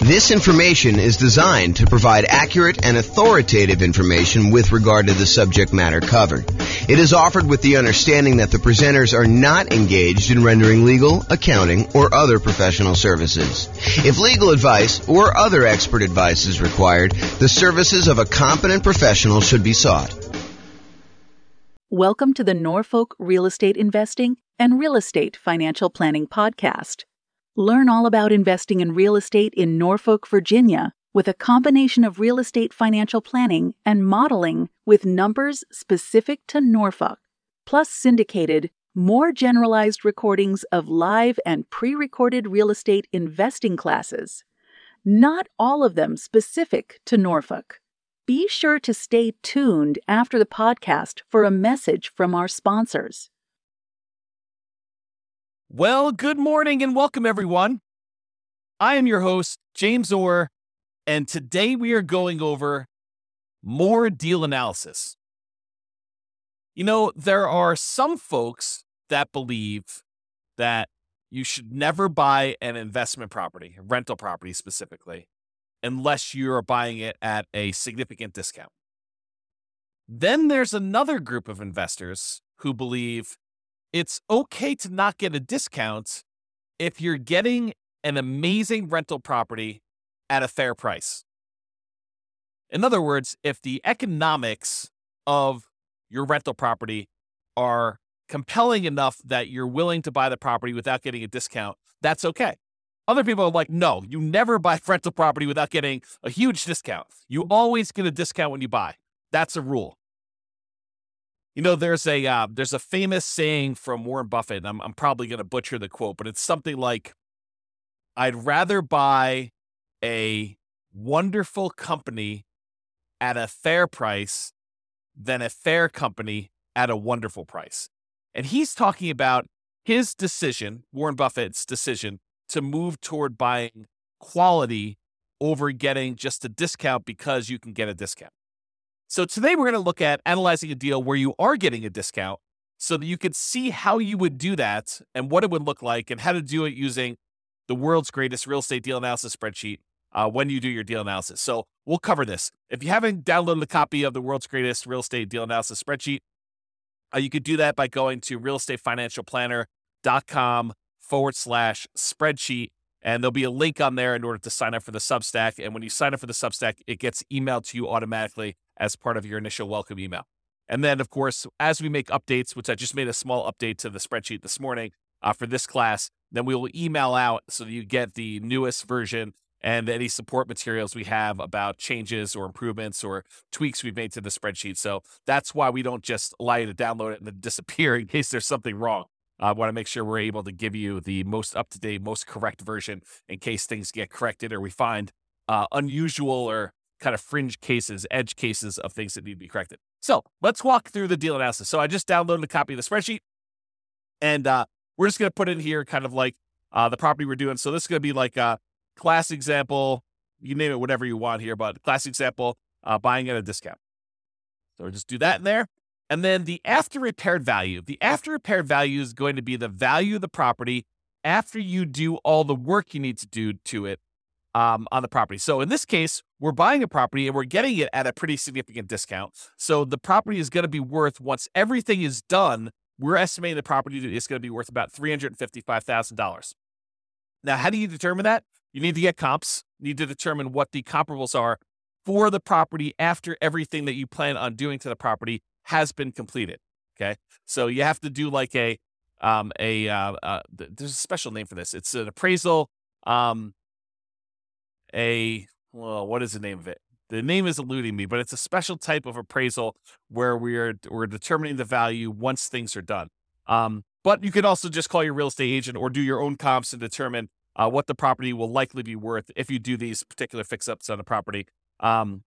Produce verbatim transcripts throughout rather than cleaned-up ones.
This information is designed to provide accurate and authoritative information with regard to the subject matter covered. It is offered with the understanding that the presenters are not engaged in rendering legal, accounting, or other professional services. If legal advice or other expert advice is required, the services of a competent professional should be sought. Welcome to the Norfolk Real Estate Investing and Real Estate Financial Planning Podcast. Learn all about investing in real estate in Norfolk, Virginia, with a combination of real estate financial planning and modeling with numbers specific to Norfolk, plus syndicated, more generalized recordings of live and pre-recorded real estate investing classes, not all of them specific to Norfolk. Be sure to stay tuned after the podcast for a message from our sponsors. Well, good morning and welcome, everyone. I am your host, James Orr, and today we are going over more deal analysis. You know, there are some folks that believe that you should never buy an investment property, a rental property specifically, unless you are buying it at a significant discount. Then there's another group of investors who believe it's okay to not get a discount if you're getting an amazing rental property at a fair price. In other words, if the economics of your rental property are compelling enough that you're willing to buy the property without getting a discount, that's okay. Other people are like, no, you never buy rental property without getting a huge discount. You always get a discount when you buy. That's a rule. You know, there's a uh, there's a famous saying from Warren Buffett, and I'm, I'm probably going to butcher the quote, but it's something like, I'd rather buy a wonderful company at a fair price than a fair company at a wonderful price. And he's talking about his decision, Warren Buffett's decision, to move toward buying quality over getting just a discount because you can get a discount. So today we're going to look at analyzing a deal where you are getting a discount so that you could see how you would do that and what it would look like and how to do it using the world's greatest real estate deal analysis spreadsheet uh, when you do your deal analysis. So we'll cover this. If you haven't downloaded a copy of the world's greatest real estate deal analysis spreadsheet, uh, you could do that by going to realestatefinancialplanner.com forward slash spreadsheet. And there'll be a link on there in order to sign up for the Substack. And when you sign up for the Substack, it gets emailed to you automatically as part of your initial welcome email. And then, of course, as we make updates, which I just made a small update to the spreadsheet this morning uh, for this class, then we will email out so that you get the newest version and any support materials we have about changes or improvements or tweaks we've made to the spreadsheet. So that's why we don't just allow you to download it and then disappear in case there's something wrong. I want to make sure we're able to give you the most up-to-date, most correct version in case things get corrected or we find uh, unusual or kind of fringe cases, edge cases of things that need to be corrected. So let's walk through the deal analysis. So I just downloaded a copy of the spreadsheet, and uh, we're just going to put in here kind of like uh, the property we're doing. So this is going to be like a class example. You name it whatever you want here, but class example, uh, buying at a discount. So we'll just do that in there. And then the after repaired value. The after repaired value is going to be the value of the property after you do all the work you need to do to it um, on the property. So in this case, we're buying a property and we're getting it at a pretty significant discount. So the property is going to be worth, once everything is done, we're estimating the property is going to be worth about three hundred fifty-five thousand dollars. Now, how do you determine that? You need to get comps. You need to determine what the comparables are for the property after everything that you plan on doing to the property has been completed. Okay. So you have to do like a, um, a, uh, uh, there's a special name for this. It's an appraisal, um, a, well, what is the name of it? The name is eluding me, but it's a special type of appraisal where we're, we're determining the value once things are done. Um, but you could also just call your real estate agent or do your own comps and determine uh, what the property will likely be worth if you do these particular fix-ups on the property. Um,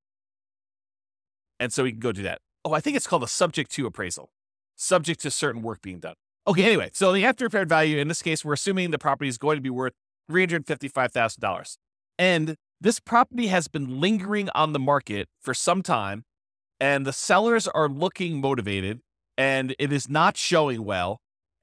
and so we can go do that. Oh, I think it's called a subject to appraisal, subject to certain work being done. Okay, anyway, so the after repaired value, in this case, we're assuming the property is going to be worth three hundred fifty-five thousand dollars. And this property has been lingering on the market for some time, and the sellers are looking motivated, and it is not showing well,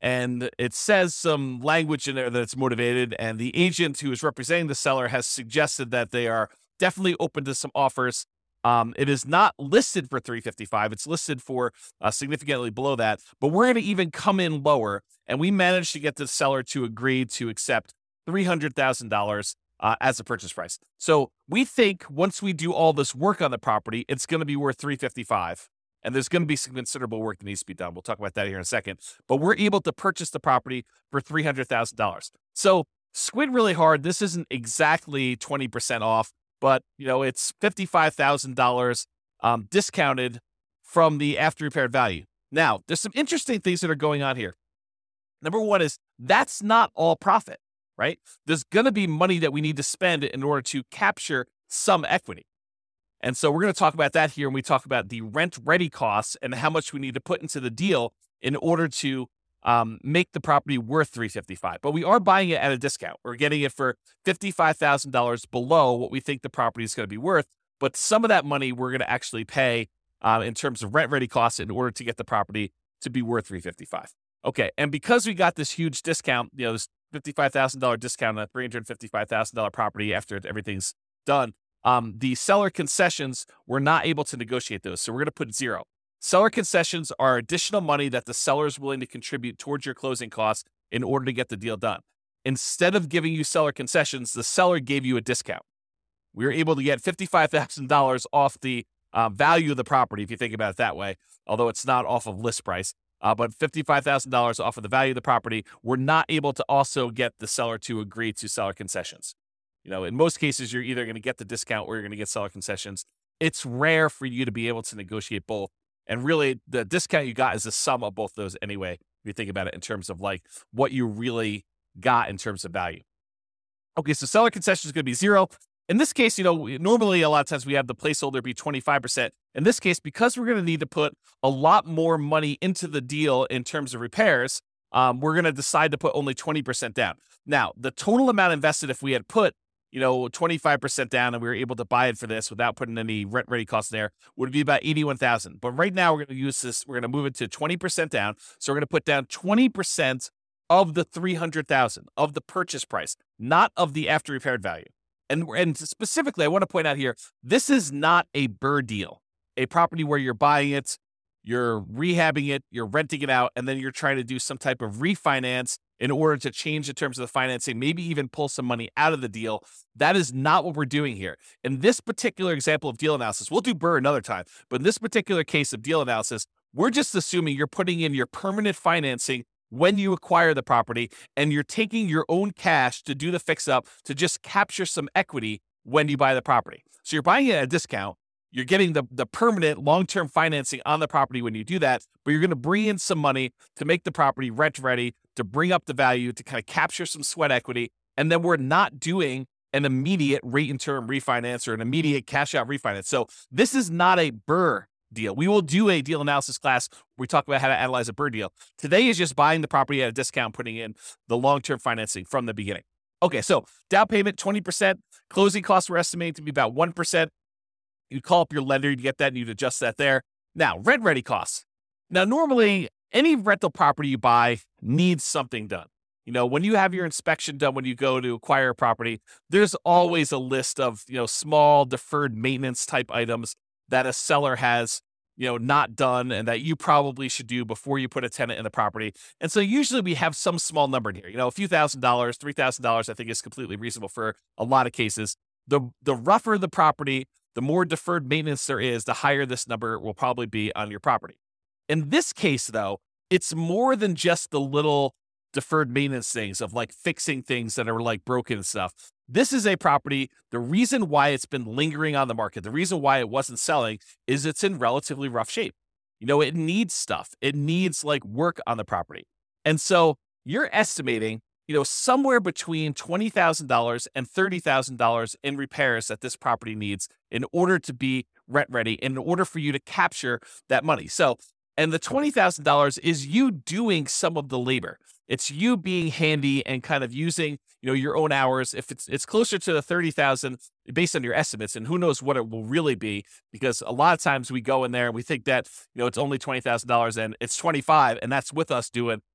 and it says some language in there that it's motivated, and the agent who is representing the seller has suggested that they are definitely open to some offers. Um, it is not listed for three fifty-five. It's listed for uh, significantly below that, but we're going to even come in lower, and we managed to get the seller to agree to accept three hundred thousand dollars uh, as a purchase price. So we think once we do all this work on the property, it's going to be worth three fifty-five, and there's going to be some considerable work that needs to be done. We'll talk about that here in a second, but we're able to purchase the property for three hundred thousand dollars. So squint really hard. This isn't exactly twenty percent off, but you know, it's fifty-five thousand dollars um, discounted from the after repaired value. Now, there's some interesting things that are going on here. Number one is that's not all profit, right? There's going to be money that we need to spend in order to capture some equity. And so we're going to talk about that here when we talk about the rent ready costs and how much we need to put into the deal in order to um, make the property worth three fifty-five. But we are buying it at a discount. We're getting it for fifty-five thousand dollars below what we think the property is going to be worth. But some of that money we're going to actually pay uh, in terms of rent ready costs in order to get the property to be worth three fifty-five. Okay, and because we got this huge discount, you know, this fifty-five thousand dollars discount on a three hundred fifty-five thousand dollars property after everything's done, um, the seller concessions, we're not able to negotiate those. So we're going to put zero. Seller concessions are additional money that the seller is willing to contribute towards your closing costs in order to get the deal done. Instead of giving you seller concessions, the seller gave you a discount. We were able to get fifty-five thousand dollars off the uh, value of the property, if you think about it that way, although it's not off of list price. Uh, but fifty-five thousand dollars off of the value of the property, we're not able to also get the seller to agree to seller concessions. You know, in most cases, you're either going to get the discount or you're going to get seller concessions. It's rare for you to be able to negotiate both. And really, the discount you got is the sum of both those anyway, if you think about it in terms of like what you really got in terms of value. Okay, so seller concession is going to be zero. In this case, you know, normally a lot of times we have the placeholder be twenty-five percent. In this case, because we're going to need to put a lot more money into the deal in terms of repairs, um, we're going to decide to put only twenty percent down. Now, the total amount invested, if we had put, you know, twenty-five percent down and we were able to buy it for this without putting any rent ready costs there, would be about eighty-one thousand. But right now we're going to use this, we're going to move it to twenty percent down. So we're going to put down twenty percent of the three hundred thousand of the purchase price, not of the after repaired value. And, and specifically, I want to point out here, this is not a B R R R R deal, a property where you're buying it, you're rehabbing it, you're renting it out, and then you're trying to do some type of refinance in order to change the terms of the financing, maybe even pull some money out of the deal. That is not what we're doing here. In this particular example of deal analysis, we'll do B R R R R another time, but in this particular case of deal analysis, we're just assuming you're putting in your permanent financing when you acquire the property, and you're taking your own cash to do the fix-up to just capture some equity when you buy the property. So you're buying it at a discount. You're getting the, the permanent long-term financing on the property when you do that, but you're going to bring in some money to make the property rent-ready, to bring up the value, to kind of capture some sweat equity, and then we're not doing an immediate rate-and-term refinance or an immediate cash-out refinance. So this is not a B R R R R deal. We will do a deal analysis class where we talk about how to analyze a B R R R R deal. Today is just buying the property at a discount, putting in the long-term financing from the beginning. Okay, so down payment, twenty percent. Closing costs we're estimating to be about one percent. You'd call up your lender, you'd get that, and you'd adjust that there. Now, rent-ready costs. Now, normally, any rental property you buy needs something done. You know, when you have your inspection done, when you go to acquire a property, there's always a list of, you know, small deferred maintenance type items that a seller has, you know, not done and that you probably should do before you put a tenant in the property. And so usually we have some small number in here, you know, a few thousand dollars, three thousand dollars, I think is completely reasonable for a lot of cases. The, the rougher the property, the more deferred maintenance there is, the higher this number will probably be on your property. In this case, though, it's more than just the little deferred maintenance things of like fixing things that are like broken and stuff. This is a property, the reason why it's been lingering on the market, the reason why it wasn't selling is it's in relatively rough shape. You know, it needs stuff. It needs like work on the property. And so you're estimating, you know, somewhere between twenty thousand dollars and thirty thousand dollars in repairs that this property needs in order to be rent ready, in order for you to capture that money. So, and the twenty thousand dollars is you doing some of the labor. It's you being handy and kind of using, you know, your own hours. If it's it's closer to the thirty thousand based on your estimates, and who knows what it will really be, because a lot of times we go in there and we think that, you know, it's only twenty thousand dollars and it's twenty-five, and that's with us doing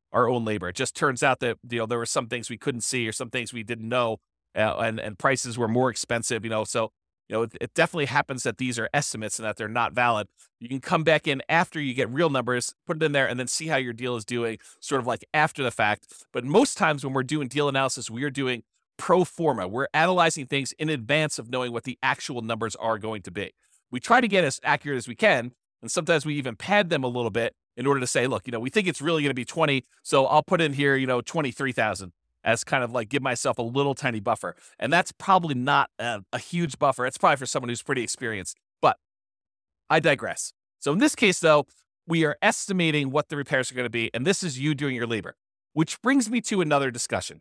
our own labor. It just turns out that, you know, there were some things we couldn't see or some things we didn't know, uh, and, and prices were more expensive, you know, so, you know, it, it definitely happens that these are estimates and that they're not valid. You can come back in after you get real numbers, put it in there, and then see how your deal is doing sort of like after the fact. But most times when we're doing deal analysis, we are doing pro forma. We're analyzing things in advance of knowing what the actual numbers are going to be. We try to get as accurate as we can, and sometimes we even pad them a little bit in order to say, look, you know, we think it's really going to be twenty, so I'll put in here, you know, twenty-three thousand as kind of like give myself a little tiny buffer. And that's probably not a, a huge buffer. It's probably for someone who's pretty experienced, but I digress. So in this case, though, we are estimating what the repairs are going to be, and this is you doing your labor, which brings me to another discussion.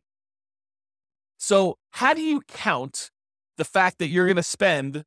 So how do you count the fact that you're going to spend,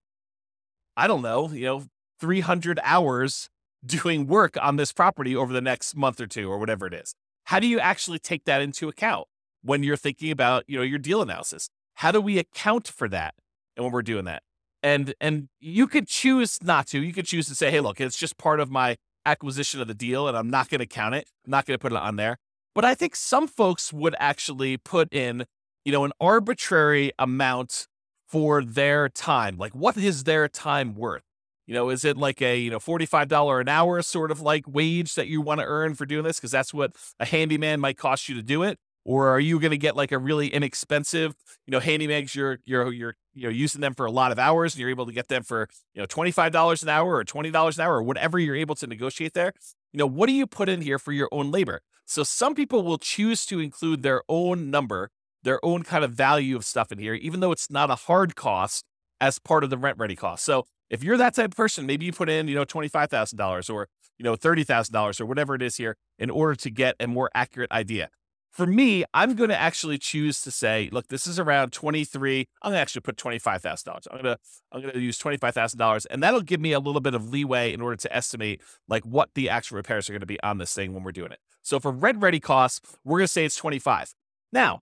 I don't know, you know, three hundred hours doing work on this property over the next month or two or whatever it is? How do you actually take that into account when you're thinking about, you know, your deal analysis? How do we account for that? And when we're doing that, and, and you could choose not to, you could choose to say, hey, look, it's just part of my acquisition of the deal and I'm not going to count it. I'm not going to put it on there. But I think some folks would actually put in, you know, an arbitrary amount for their time. Like, what is their time worth? You know, is it like a, you know, forty-five dollars an hour sort of like wage that you want to earn for doing this? Because that's what a handyman might cost you to do it. Or are you going to get like a really inexpensive, you know, handyman? You're, you're, you're, you know, using them for a lot of hours and you're able to get them for, you know, twenty-five dollars an hour or twenty dollars an hour or whatever you're able to negotiate there. You know, what do you put in here for your own labor? So some people will choose to include their own number, their own kind of value of stuff in here, even though it's not a hard cost as part of the rent ready cost. So if you're that type of person, maybe you put in, you know, twenty-five thousand dollars or, you know, thirty thousand dollars or whatever it is here in order to get a more accurate idea. For me, I'm going to actually choose to say, look, this is around twenty-three. I'm going to actually put twenty-five thousand dollars. I'm going to, I'm going to use twenty-five thousand dollars, and that'll give me a little bit of leeway in order to estimate like what the actual repairs are going to be on this thing when we're doing it. So for rent ready costs, we're going to say it's twenty-five. Now,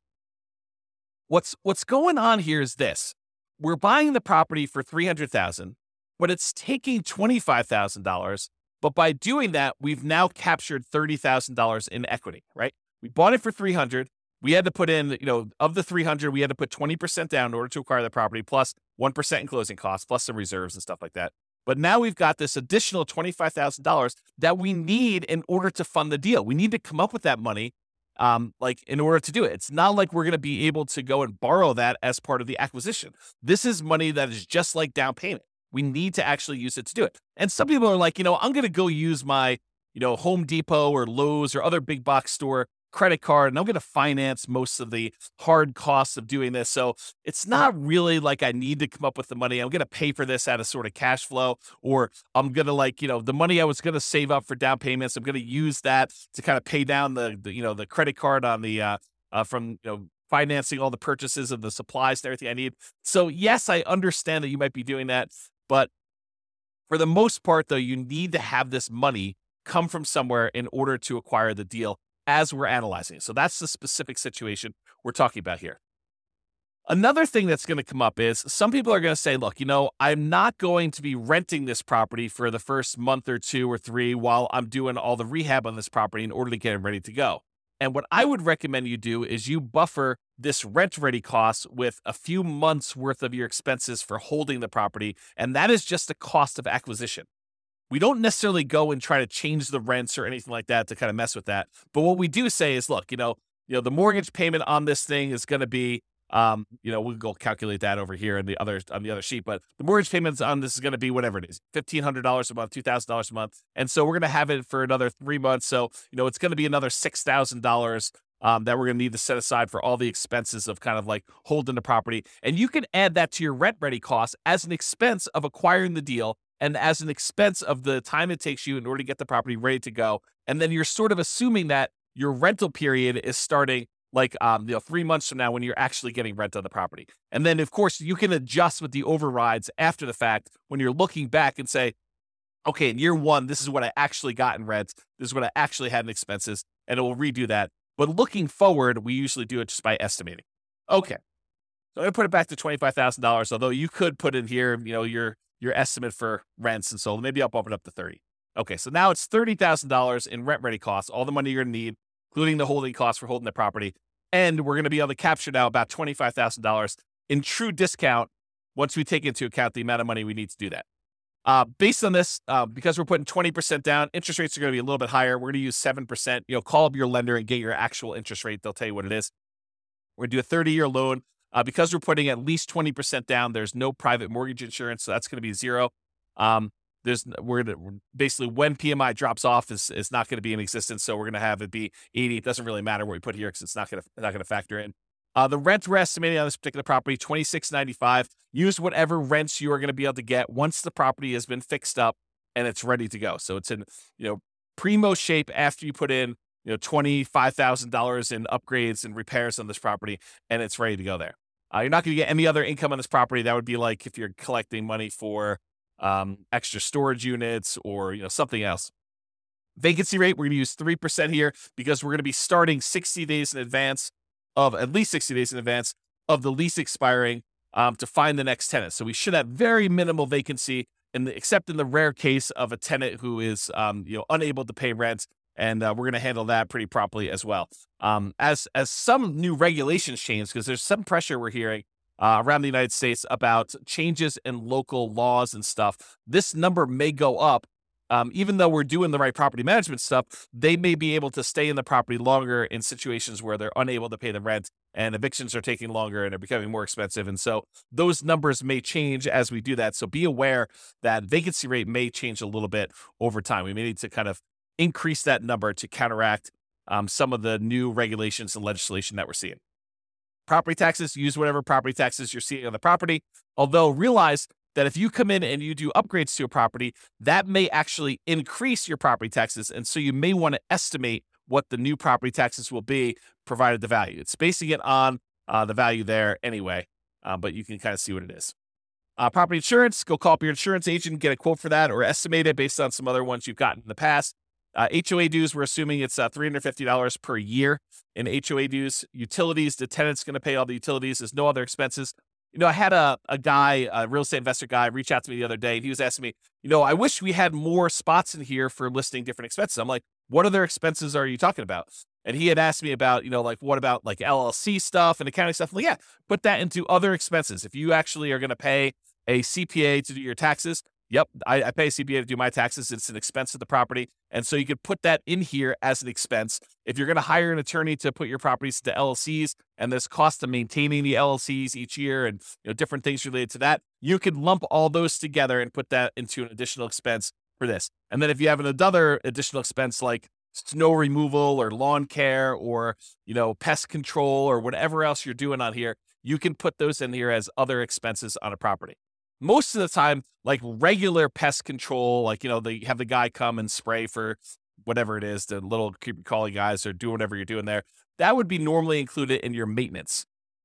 what's, what's going on here is this. We're buying the property for three hundred thousand dollars, but it's taking twenty-five thousand dollars. But by doing that, we've now captured thirty thousand dollars in equity, right? We bought it for three hundred dollars. We had to put in, you know, of the three hundred dollars, we had to put twenty percent down in order to acquire the property, plus one percent in closing costs, plus some reserves and stuff like that. But now we've got this additional twenty-five thousand dollars that we need in order to fund the deal. We need to come up with that money, um, like in order to do it. It's not like we're going to be able to go and borrow that as part of the acquisition. This is money that is just like down payment. We need to actually use it to do it. And some people are like, you know, I'm going to go use my, you know, Home Depot or Lowe's or other big box store credit card, and I'm going to finance most of the hard costs of doing this. So it's not really like I need to come up with the money. I'm going to pay for this out of sort of cash flow, or I'm going to like, you know, the money I was going to save up for down payments, I'm going to use that to kind of pay down the, the you know, the credit card on the, uh, uh, from, you know, financing all the purchases of the supplies and everything I need. So yes, I understand that you might be doing that, but for the most part though, you need to have this money come from somewhere in order to acquire the deal as we're analyzing. So that's the specific situation we're talking about here. Another thing that's going to come up is some people are going to say, look, you know, I'm not going to be renting this property for the first month or two or three while I'm doing all the rehab on this property in order to get it ready to go. And what I would recommend you do is you buffer this rent ready cost with a few months worth of your expenses for holding the property. And that is just the cost of acquisition. We don't necessarily go and try to change the rents or anything like that to kind of mess with that. But what we do say is, look, you know, you know, the mortgage payment on this thing is going to be, um, you know, we'll go calculate that over here on the other on the other sheet. But the mortgage payments on this is going to be whatever it is, fifteen hundred dollars a month, two thousand dollars a month. And so we're going to have it for another three months. So, you know, it's going to be another six thousand dollars um, that we're going to need to set aside for all the expenses of kind of like holding the property. And you can add that to your rent ready costs as an expense of acquiring the deal, and as an expense of the time it takes you in order to get the property ready to go. And then you're sort of assuming that your rental period is starting like um, you know, three months from now when you're actually getting rent on the property. And then, of course, you can adjust with the overrides after the fact when you're looking back and say, okay, in year one, this is what I actually got in rent. This is what I actually had in expenses, and it will redo that. But looking forward, we usually do it just by estimating. Okay, so I'm going to put it back to twenty-five thousand dollars, although you could put in here, you know, your your estimate for rents, and so maybe I'll bump it up to thirty. Okay, so now it's thirty thousand dollars in rent ready costs, all the money you're going to need, including the holding costs for holding the property. And we're going to be able to capture now about twenty-five thousand dollars in true discount once we take into account the amount of money we need to do that. Uh, based on this, uh, because we're putting twenty percent down, interest rates are going to be a little bit higher. We're going to use seven percent. You know, call up your lender and get your actual interest rate. They'll tell you what it is. We're going to do a thirty-year loan. Uh, because we're putting at least twenty percent down, there's no private mortgage insurance, so that's going to be zero. Um, there's we're, we're basically when P M I drops off is is not going to be in existence, so we're going to have it be eighty. It doesn't really matter what we put here because it's not going to not going to factor in. Uh, the rent we're estimating on this particular property, twenty-six ninety-five. Use whatever rents you are going to be able to get once the property has been fixed up and it's ready to go. So it's in you know primo shape after you put in you know twenty-five thousand dollars in upgrades and repairs on this property, and it's ready to go there. Uh, you're not going to get any other income on this property. That would be like if you're collecting money for um, extra storage units or you know something else. Vacancy rate, we're going to use three percent here because we're going to be starting sixty days in advance of, at least sixty days in advance of the lease expiring um, to find the next tenant. So we should have very minimal vacancy, in the, except in the rare case of a tenant who is um, you know unable to pay rent. And uh, we're going to handle that pretty properly as well. Um, as as some new regulations change, because there's some pressure we're hearing uh, around the United States about changes in local laws and stuff, this number may go up. Um, even though we're doing the right property management stuff, they may be able to stay in the property longer in situations where they're unable to pay the rent and evictions are taking longer and are becoming more expensive. And so those numbers may change as we do that. So be aware that vacancy rate may change a little bit over time. We may need to kind of increase that number to counteract um, some of the new regulations and legislation that we're seeing. Property taxes, use whatever property taxes you're seeing on the property. Although realize that if you come in and you do upgrades to a property, that may actually increase your property taxes. And so you may want to estimate what the new property taxes will be provided the value. It's basing it on uh, the value there anyway, uh, but you can kind of see what it is. Uh, property insurance, go call up your insurance agent, get a quote for that or estimate it based on some other ones you've gotten in the past. Uh, H O A dues, we're assuming it's uh, three hundred fifty dollars per year in H O A dues. Utilities, the tenant's going to pay all the utilities. There's no other expenses. You know, I had a, a guy, a real estate investor guy, reach out to me the other day, and he was asking me, you know, I wish we had more spots in here for listing different expenses. I'm like, what other expenses are you talking about? And he had asked me about, you know, like, what about like L L C stuff and accounting stuff? I'm like, yeah, put that into other expenses. If you actually are going to pay a C P A to do your taxes, yep, I, I pay a C P A to do my taxes. It's an expense of the property. And so you could put that in here as an expense. If you're going to hire an attorney to put your properties to L L Cs and there's cost of maintaining the L L Cs each year and you know different things related to that, you could lump all those together and put that into an additional expense for this. And then if you have another additional expense like snow removal or lawn care or, you know, pest control or whatever else you're doing on here, you can put those in here as other expenses on a property. Most of the time, like regular pest control, like, you know, they have the guy come and spray for whatever it is, the little creepy crawly guys or do whatever you're doing there. That would be normally included in your maintenance.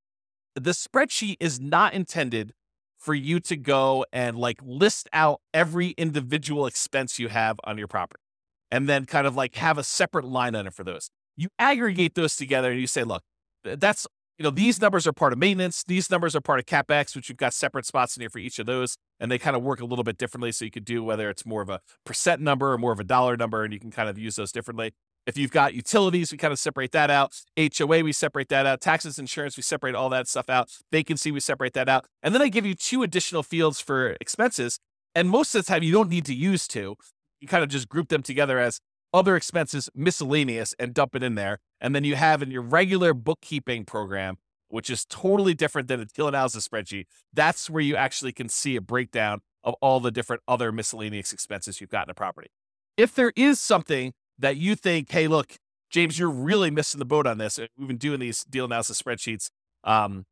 The spreadsheet is not intended for you to go and like list out every individual expense you have on your property and then kind of like have a separate line item for those. You aggregate those together and you say, look, that's You know, these numbers are part of maintenance. These numbers are part of CapEx, which you've got separate spots in here for each of those. And they kind of work a little bit differently. So you could do whether it's more of a percent number or more of a dollar number, and you can kind of use those differently. If you've got utilities, we kind of separate that out. H O A, we separate that out. Taxes, insurance, we separate all that stuff out. Vacancy, we separate that out. And then I give you two additional fields for expenses. And most of the time, you don't need to use two. You kind of just group them together as other expenses, miscellaneous, and dump it in there. And then you have in your regular bookkeeping program, which is totally different than a deal analysis spreadsheet. That's where you actually can see a breakdown of all the different other miscellaneous expenses you've got in a property. If there is something that you think, hey, look, James, you're really missing the boat on this. We've been doing these deal analysis spreadsheets um,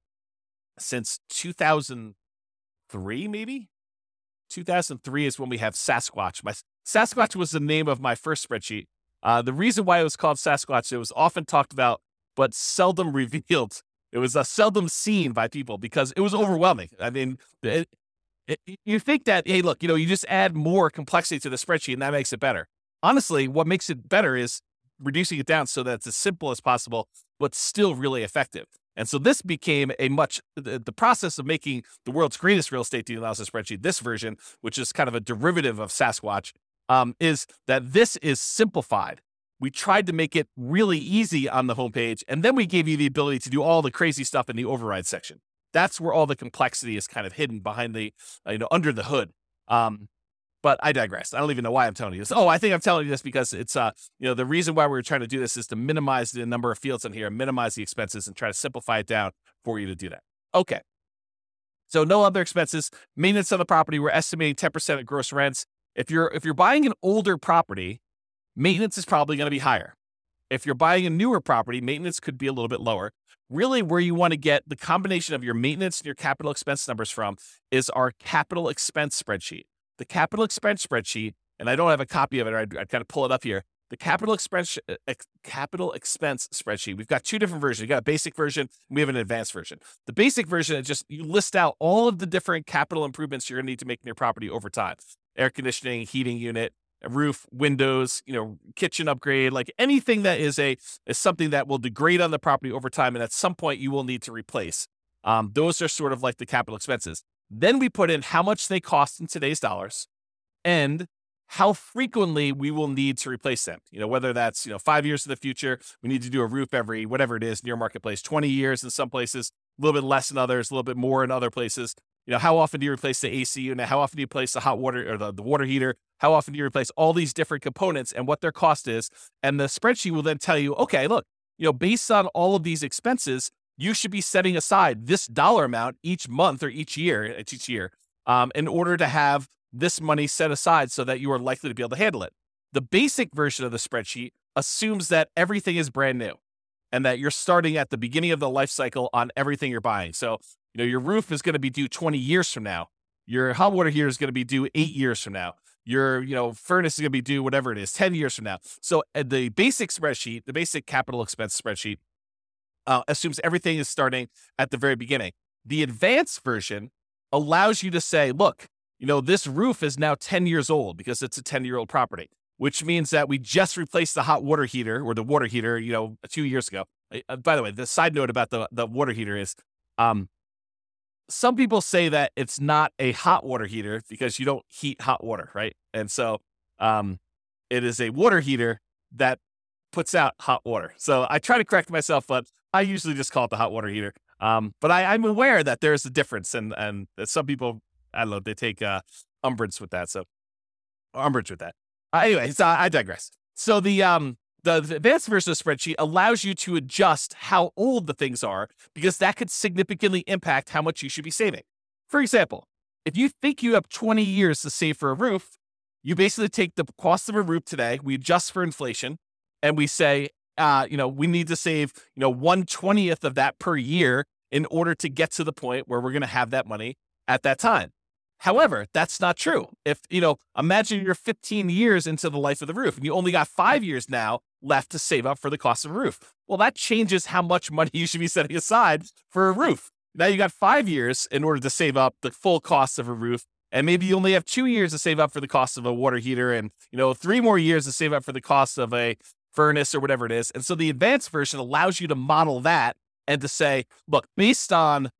since two thousand three, maybe? two thousand three is when we have Sasquatch. My Sasquatch was the name of my first spreadsheet. Uh, the reason why it was called Sasquatch, it was often talked about, but seldom revealed. It was uh, seldom seen by people because it was overwhelming. I mean, it, it, you think that, hey, look, you know, you just add more complexity to the spreadsheet and that makes it better. Honestly, what makes it better is reducing it down so that it's as simple as possible, but still really effective. And so this became a much, the, the process of making the world's greatest real estate deal analysis spreadsheet, this version, which is kind of a derivative of Sasquatch, um, is that this is simplified. we tried to make it really easy on the homepage, and then we gave you the ability to do all the crazy stuff in the override section. That's where all the complexity is kind of hidden behind the, uh, you know, under the hood. Um, but I digress. I don't even know why I'm telling you this. Oh, I think I'm telling you this because it's, uh, you know, the reason why we're trying to do this is to minimize the number of fields in here, minimize the expenses, and try to simplify it down for you to do that. Okay. So no other expenses. Maintenance on the property, we're estimating ten percent of gross rents. If you're if you're buying an older property, maintenance is probably going to be higher. If you're buying a newer property, maintenance could be a little bit lower. Really, where you want to get the combination of your maintenance and your capital expense numbers from is our capital expense spreadsheet. The capital expense spreadsheet, and I don't have a copy of it, or I'd, I'd kind of pull it up here. The capital expense uh, capital expense spreadsheet. We've got two different versions. You got a basic version, and we have an advanced version. The basic version is just you list out all of the different capital improvements you're going to need to make in your property over time: air conditioning, heating unit, a roof, windows, you know, kitchen upgrade, like anything that is a is something that will degrade on the property over time, and at some point you will need to replace. Um, those are sort of like the capital expenses. Then we put in how much they cost in today's dollars, and how frequently we will need to replace them. You know, whether that's, you know, five years in the future, we need to do a roof every, whatever it is, near marketplace, twenty years in some places, a little bit less in others, a little bit more in other places. You know, how often do you replace the A C unit? How often do you replace the hot water or the, the water heater? How often do you replace all these different components and what their cost is? And the spreadsheet will then tell you, okay, look, you know, based on all of these expenses, you should be setting aside this dollar amount each month or each year, it's each year, um, in order to have this money set aside so that you are likely to be able to handle it. The basic version of the spreadsheet assumes that everything is brand new and that you're starting at the beginning of the life cycle on everything you're buying. So, you know, your roof is going to be due twenty years from now. Your hot water heater is going to be due eight years from now. Your, you know, furnace is going to be due whatever it is, ten years from now. So uh, the basic spreadsheet, the basic capital expense spreadsheet uh, assumes everything is starting at the very beginning. The advanced version allows you to say, look, you know, this roof is now ten years old because it's a ten-year-old property, which means that we just replaced the hot water heater or the water heater, you know, two years ago. Uh, by the way, the side note about the, the water heater is um, some people say that it's not a hot water heater because you don't heat hot water, right? And so um, it is a water heater that puts out hot water. So I try to correct myself, but I usually just call it the hot water heater. Um, but I, I'm aware that there's a difference, and, and that some people, I don't know, they take uh, umbrage with that. So umbrage with that. Uh, anyway, so I digress. So the um the, the advanced version of the spreadsheet allows you to adjust how old the things are because that could significantly impact how much you should be saving. For example, if you think you have twenty years to save for a roof, you basically take the cost of a roof today, we adjust for inflation, and we say, uh, you know, we need to save, you know, one twentieth of that per year in order to get to the point where we're going to have that money at that time. However, that's not true. If, you know, imagine you're fifteen years into the life of the roof and you only got five years now left to save up for the cost of a roof. Well, that changes how much money you should be setting aside for a roof. Now you got five years in order to save up the full cost of a roof. And maybe you only have two years to save up for the cost of a water heater and, you know, three more years to save up for the cost of a furnace or whatever it is. And so the advanced version allows you to model that and to say, look, based on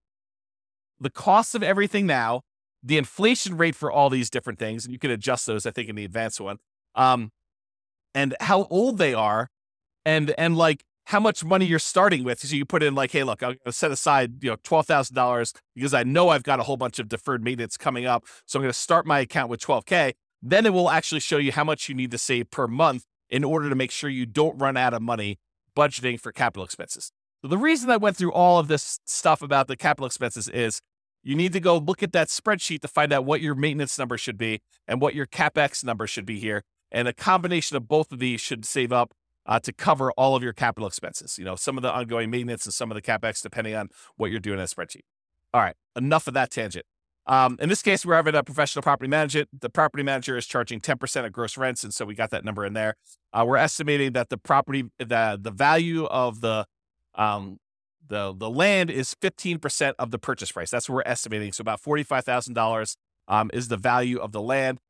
the cost of everything now, the inflation rate for all these different things, and you can adjust those, I think, in the advanced one, um, and how old they are, and and like how much money you're starting with. So you put in like, hey, look, I'm going to set aside, you know, twelve thousand dollars because I know I've got a whole bunch of deferred maintenance coming up. So I'm going to start my account with twelve K. Then it will actually show you how much you need to save per month in order to make sure you don't run out of money budgeting for capital expenses. So the reason I went through all of this stuff about the capital expenses is you need to go look at that spreadsheet to find out what your maintenance number should be and what your CapEx number should be here. And a combination of both of these should save up uh, to cover all of your capital expenses. You know, some of the ongoing maintenance and some of the CapEx, depending on what you're doing in a spreadsheet. All right, enough of that tangent. Um, in this case, we're having a professional property manager. The property manager is charging ten percent of gross rents, and so we got that number in there. Uh, we're estimating that the property, the the value of the um, The the land is fifteen percent of the purchase price. That's what we're estimating. So about forty-five thousand dollars um, is the value of the land.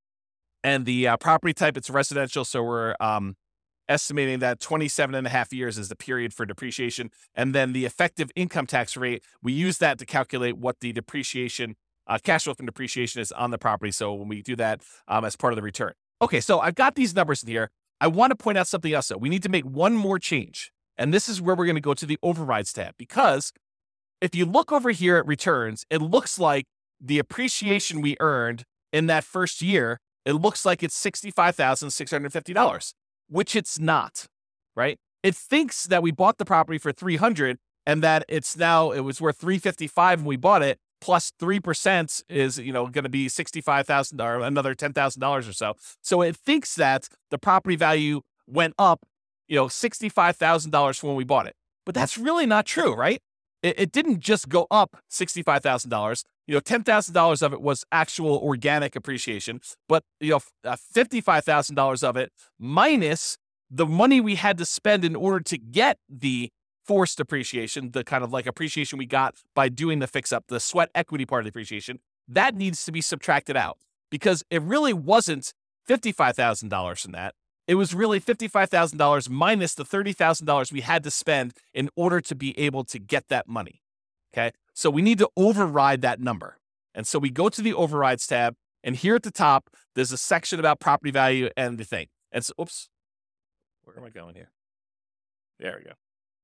And the uh, property type, it's residential. So we're um, estimating that twenty-seven and a half years is the period for depreciation. And then the effective income tax rate, we use that to calculate what the depreciation, uh, cash flow from depreciation is on the property. So when we do that um, as part of the return. Okay, so I've got these numbers in here. I want to point out something else, though. We need to make one more change. And this is where we're going to go to the overrides tab, because if you look over here at returns, it looks like the appreciation we earned in that first year, it looks like it's sixty-five thousand six hundred fifty dollars, which it's not, right? It thinks that we bought the property for three hundred dollars and that it's now, it was worth three hundred fifty-five dollars when we bought it, plus three percent is, you know, going to be sixty-five thousand dollars, another ten thousand dollars or so. So it thinks that the property value went up, you know, sixty-five thousand dollars from when we bought it. But that's really not true, right? It, it didn't just go up sixty-five thousand dollars. You know, ten thousand dollars of it was actual organic appreciation, but, you know, uh, fifty-five thousand dollars of it minus the money we had to spend in order to get the forced appreciation, the kind of like appreciation we got by doing the fix up, the sweat equity part of the appreciation, that needs to be subtracted out, because it really wasn't fifty-five thousand dollars from that. It was really fifty-five thousand dollars minus the thirty thousand dollars we had to spend in order to be able to get that money. Okay. So we need to override that number. And so we go to the overrides tab, and here at the top, there's a section about property value and the thing. And so, oops, where am I going here? There we go.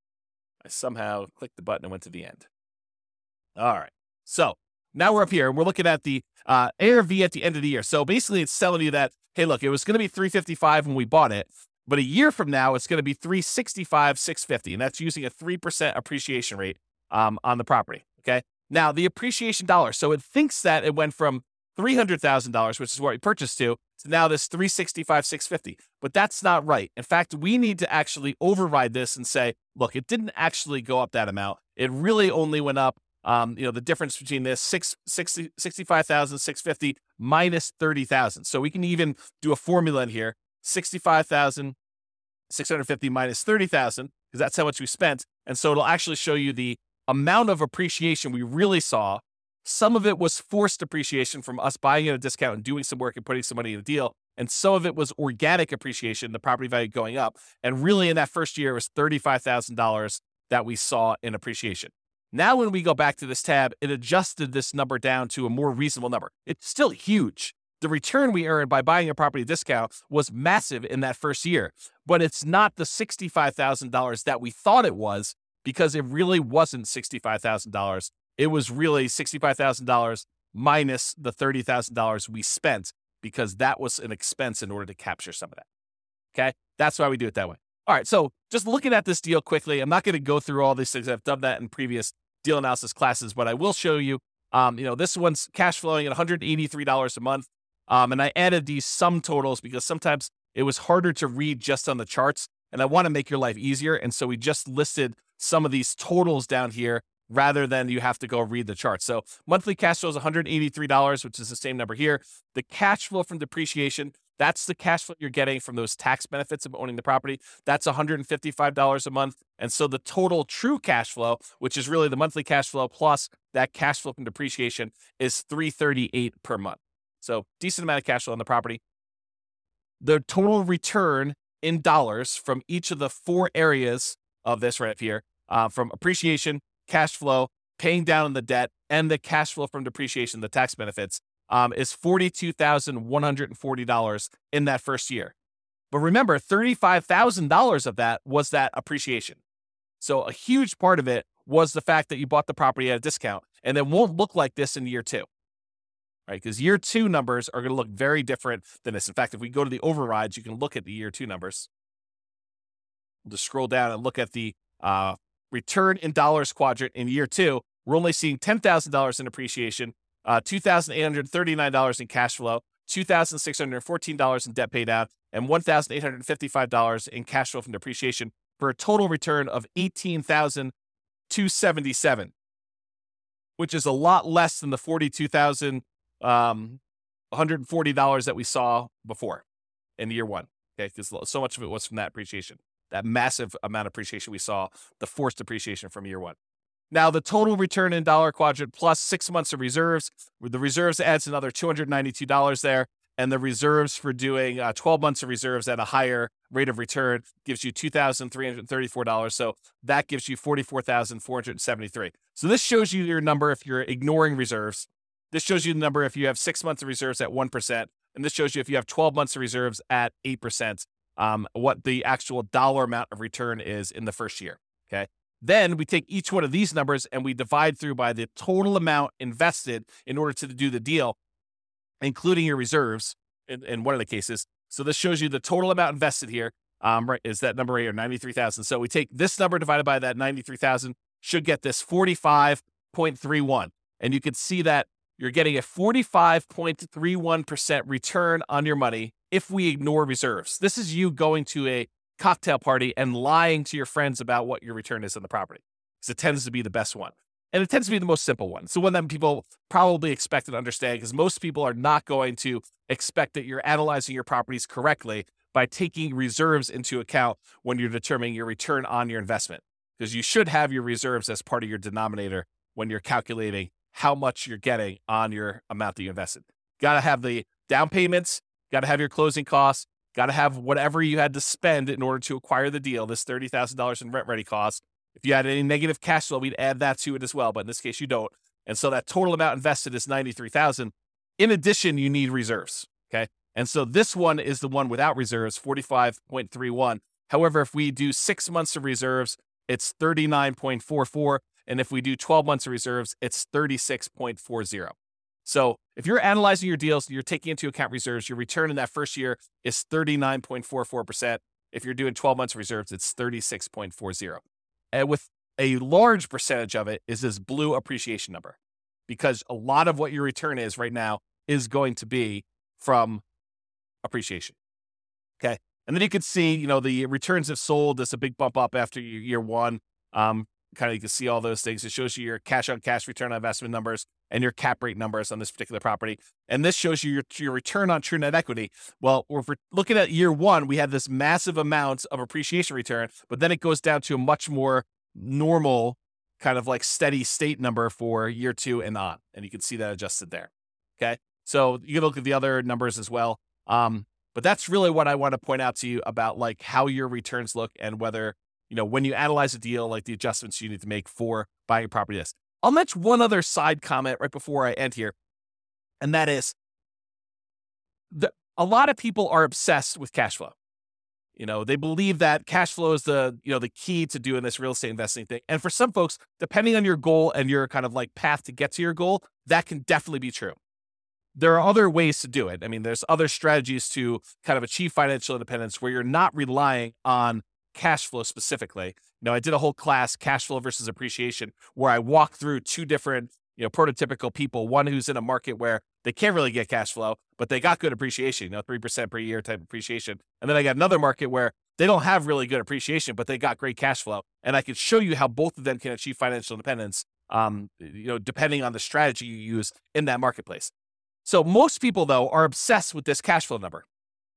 I somehow clicked the button and went to the end. All right. So now we're up here and we're looking at the uh, A R V at the end of the year. So basically it's telling you that, hey, look, it was going to be three hundred fifty-five when we bought it, but a year from now, it's going to be three hundred sixty-five thousand six hundred fifty dollars. And that's using a three percent appreciation rate um, on the property. Okay. Now the appreciation dollar. So it thinks that it went from three hundred thousand dollars, which is what we purchased to, to now this three hundred sixty-five thousand six hundred fifty dollars. But that's not right. In fact, we need to actually override this and say, look, it didn't actually go up that amount. It really only went up, um, you know, the difference between this sixty-five thousand six hundred fifty dollars minus thirty thousand dollars. So we can even do a formula in here, sixty-five thousand six hundred fifty dollars minus thirty thousand dollars, because that's how much we spent. And so it'll actually show you the amount of appreciation we really saw. Some of it was forced appreciation from us buying at a discount and doing some work and putting some money in the deal. And some of it was organic appreciation, the property value going up. And really in that first year, it was thirty-five thousand dollars that we saw in appreciation. Now, when we go back to this tab, it adjusted this number down to a more reasonable number. It's still huge. The return we earned by buying a property discount was massive in that first year, but it's not the sixty-five thousand dollars that we thought it was, because it really wasn't sixty-five thousand dollars. It was really sixty-five thousand dollars minus the thirty thousand dollars we spent, because that was an expense in order to capture some of that. Okay. That's why we do it that way. All right. So just looking at this deal quickly, I'm not going to go through all these things. I've done that in previous deal analysis classes, but I will show you, um, you know, this one's cash flowing at one hundred eighty-three dollars a month. Um, and I added these sum totals because sometimes it was harder to read just on the charts, and I want to make your life easier. And so we just listed some of these totals down here rather than you have to go read the chart. So monthly cash flow is one hundred eighty-three dollars, which is the same number here. The cash flow from depreciation, that's the cash flow you're getting from those tax benefits of owning the property. That's one hundred fifty-five dollars a month. And so the total true cash flow, which is really the monthly cash flow plus that cash flow from depreciation, is three hundred thirty-eight dollars per month. So decent amount of cash flow on the property. The total return in dollars from each of the four areas of this right up here, uh, from appreciation, cash flow, paying down the debt, and the cash flow from depreciation, the tax benefits, um, is forty-two thousand one hundred forty dollars in that first year. But remember, thirty-five thousand dollars of that was that appreciation. So a huge part of it was the fact that you bought the property at a discount, and it won't look like this in year two, right? Because year two numbers are going to look very different than this. In fact, if we go to the overrides, you can look at the year two numbers. We'll just scroll down and look at the uh, return in dollars quadrant in year two. We're only seeing ten thousand dollars in appreciation, uh, two thousand eight hundred thirty-nine dollars in cash flow, two thousand six hundred fourteen dollars in debt paydown, and one thousand eight hundred fifty-five dollars in cash flow from depreciation, for a total return of eighteen thousand two hundred seventy-seven dollars, which is a lot less than the forty-two thousand one hundred forty dollars that we saw before in year one. Okay, because so much of it was from that appreciation, that massive amount of appreciation we saw, the forced appreciation from year one. Now, the total return in dollar quadrant plus six months of reserves, the reserves adds another two hundred ninety-two dollars there, and the reserves for doing uh, twelve months of reserves at a higher rate of return gives you two thousand three hundred thirty-four dollars. So that gives you forty-four thousand four hundred seventy-three dollars. So this shows you your number if you're ignoring reserves. This shows you the number if you have six months of reserves at one percent. And this shows you if you have twelve months of reserves at eight percent. um, what the actual dollar amount of return is in the first year. Okay. Then we take each one of these numbers and we divide through by the total amount invested in order to do the deal, including your reserves in, in one of the cases. So this shows you the total amount invested here. Um, right, is that number right here, ninety-three thousand. So we take this number divided by that ninety-three thousand, should get this forty-five point three one. And you can see that you're getting a forty-five point three one percent return on your money if we ignore reserves. This is you going to a cocktail party and lying to your friends about what your return is on the property, because it tends to be the best one. And it tends to be the most simple one. It's the one that people probably expect and understand, because most people are not going to expect that you're analyzing your properties correctly by taking reserves into account when you're determining your return on your investment, because you should have your reserves as part of your denominator when you're calculating how much you're getting on your amount that you invested. Got to have the down payments, got to have your closing costs, got to have whatever you had to spend in order to acquire the deal, this thirty thousand dollars in rent ready costs. If you had any negative cash flow, we'd add that to it as well, but in this case you don't. And so that total amount invested is ninety-three thousand. In addition, you need reserves, okay? And so this one is the one without reserves, forty-five point three one. However, if we do six months of reserves, it's thirty-nine point four four. And if we do twelve months of reserves, it's thirty-six point four zero. So if you're analyzing your deals and you're taking into account reserves, your return in that first year is thirty-nine point four four percent. If you're doing twelve months of reserves, it's thirty-six point four zero. And with a large percentage of it is this blue appreciation number, because a lot of what your return is right now is going to be from appreciation. Okay. And then you can see, you know, the returns have sold. There's a big bump up after year one. Um, kind of, you can see all those things. It shows you your cash on cash return on investment numbers and your cap rate numbers on this particular property. And this shows you your, your return on true net equity. Well, if we're looking at year one, we had this massive amount of appreciation return, but then it goes down to a much more normal kind of like steady state number for year two and on. And you can see that adjusted there. Okay. So you can look at the other numbers as well. Um, but that's really what I want to point out to you about like how your returns look and whether, you know, when you analyze a deal, like the adjustments you need to make for buying a property. This. I'll mention one other side comment right before I end here. And that is the, a lot of people are obsessed with cash flow. You know, they believe that cash flow is the, you know, the key to doing this real estate investing thing. And for some folks, depending on your goal and your kind of like path to get to your goal, that can definitely be true. There are other ways to do it. I mean, there's other strategies to kind of achieve financial independence where you're not relying on cash flow specifically. You know, I did a whole class, cash flow versus appreciation, where I walked through two different, you know, prototypical people, one who's in a market where they can't really get cash flow, but they got good appreciation, you know, three percent per year type appreciation. And then I got another market where they don't have really good appreciation, but they got great cash flow. And I could show you how both of them can achieve financial independence, um, you know, depending on the strategy you use in that marketplace. So most people, though, are obsessed with this cash flow number.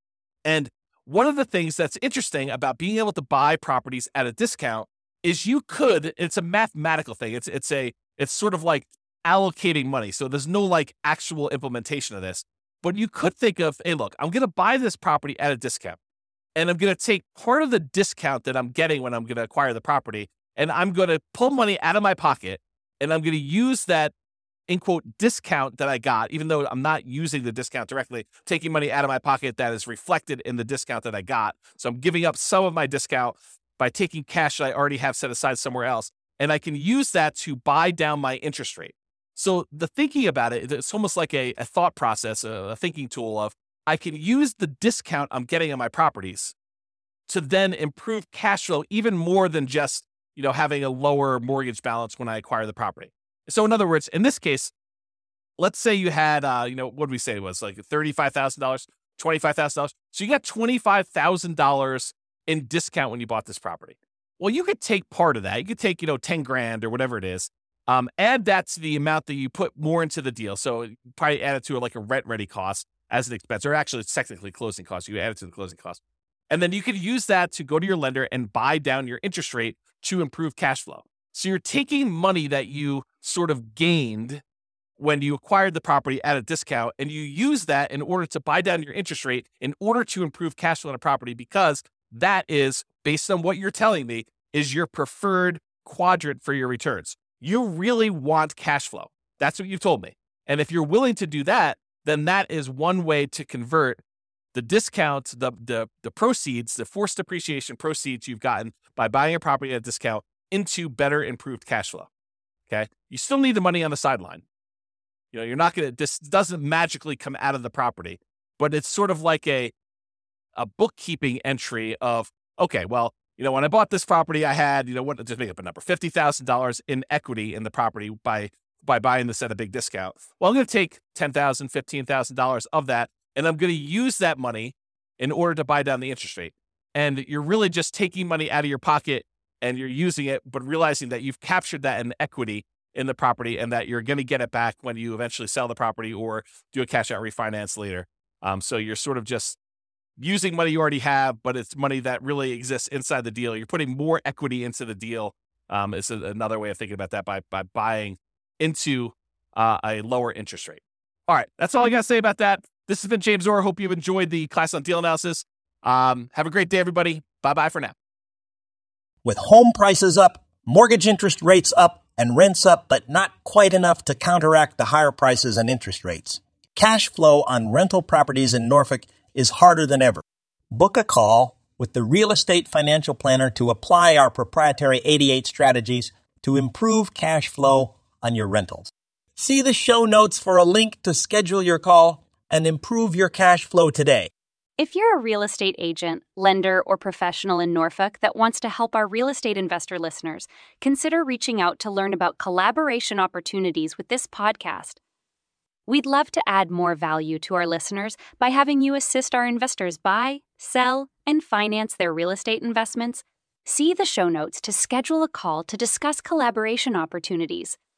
And one of the things that's interesting about being able to buy properties at a discount is you could, it's a mathematical thing. It's, it's a, it's sort of like allocating money. So there's no like actual implementation of this, but you could think of, hey, look, I'm going to buy this property at a discount and I'm going to take part of the discount that I'm getting when I'm going to acquire the property. And I'm going to pull money out of my pocket and I'm going to use that in quote discount that I got, even though I'm not using the discount directly, taking money out of my pocket that is reflected in the discount that I got. So I'm giving up some of my discount by taking cash that I already have set aside somewhere else. And I can use that to buy down my interest rate. So the thinking about it, it's almost like a, a thought process, a, a thinking tool of I can use the discount I'm getting on my properties to then improve cash flow even more than just, you know, having a lower mortgage balance when I acquire the property. So in other words, in this case, let's say you had, uh, you know, what did we say it was like thirty-five thousand dollars, twenty-five thousand dollars. So you got twenty-five thousand dollars in discount when you bought this property. Well, you could take part of that. You could take, you know, ten grand or whatever it is. Um, add that to the amount that you put more into the deal. So probably add it to like a rent ready cost as an expense, or actually it's technically closing costs. You add it to the closing cost. And then you could use that to go to your lender and buy down your interest rate to improve cash flow. So you're taking money that you sort of gained when you acquired the property at a discount, and you use that in order to buy down your interest rate in order to improve cash flow on a property, because that is, based on what you're telling me, is your preferred quadrant for your returns. You really want cash flow. That's what you've told me. And if you're willing to do that, then that is one way to convert the discount, the, the, the proceeds, the forced depreciation proceeds you've gotten by buying a property at a discount into better improved cash flow. Okay. You still need the money on the sideline. You know, you're not going to, this doesn't magically come out of the property, but it's sort of like a, a bookkeeping entry of, okay, well, you know, when I bought this property, I had, you know, what, just make up a number, fifty thousand dollars in equity in the property by, by buying this at a big discount. Well, I'm going to take ten thousand dollars, fifteen thousand dollars of that, and I'm going to use that money in order to buy down the interest rate. And you're really just taking money out of your pocket and you're using it, but realizing that you've captured that in equity in the property and that you're going to get it back when you eventually sell the property or do a cash out refinance later. Um, so you're sort of just using money you already have, but it's money that really exists inside the deal. You're putting more equity into the deal. Um, is another way of thinking about that by, by buying into uh, a lower interest rate. All right. That's all I got to say about that. This has been James Orr. Hope you've enjoyed the class on deal analysis. Um, have a great day, everybody. Bye-bye for now. With home prices up, mortgage interest rates up, and rents up, but not quite enough to counteract the higher prices and interest rates, cash flow on rental properties in Norfolk is harder than ever. Book a call with the Real Estate Financial Planner to apply our proprietary eighty-eight strategies to improve cash flow on your rentals. See the show notes for a link to schedule your call and improve your cash flow today. If you're a real estate agent, lender, or professional in Norfolk that wants to help our real estate investor listeners, consider reaching out to learn about collaboration opportunities with this podcast. We'd love to add more value to our listeners by having you assist our investors buy, sell, and finance their real estate investments. See the show notes to schedule a call to discuss collaboration opportunities.